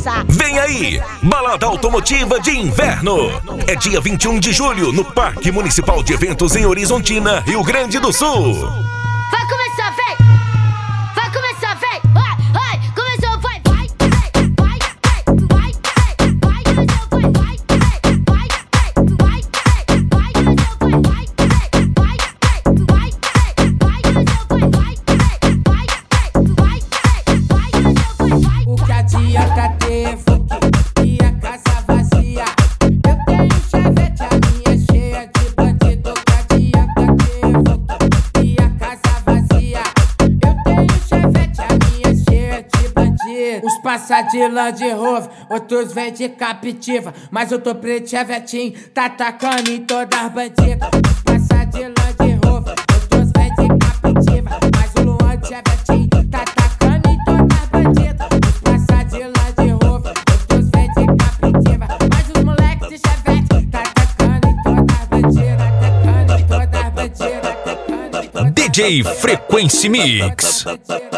começar. Vem aí, Balada Automotiva de Inverno. É dia 21 de julho no Parque Municipal de Eventos em Horizontina, Rio Grande do Sul. Vai começar, vem! Vai começar, vem! Vai, vai! Começou, vai, vai! Vai, vai, vai, começou, vai, vai! Vai, vai, vai, começou, vai, vai! Vai, vai, vai, começou, vai, vai! Vai, vai, começou, vai, vai! O que adianta ter e a casa vazia? Eu tenho chevette, a minha cheia de bandido. O que adianta ter e a casa vazia? Eu tenho chevette, a minha cheia de bandido. Uns passa de Land Rover, outros vêm de Captiva, mas eu tô preto chevetinho, tá atacando em todas as bandidas. Uns passa de Land Rover, outros vêm de Captiva, mas o Luan de chevetinho tá atacando em todas as bandidas. Uns passa de Land Rover, outros vêm de Captiva, mas os moleques de chevette tá atacando em todas as bandidas, atacando em todas as bandidas, atacando em todas as DJ Frequency Mix. bandidas.